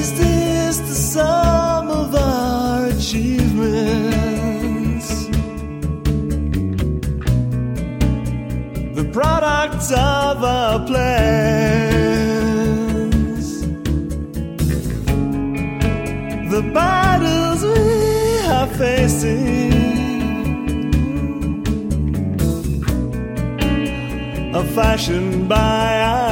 is this the sum of our achievements? The product of our plans, the battles we are facing are fashioned by our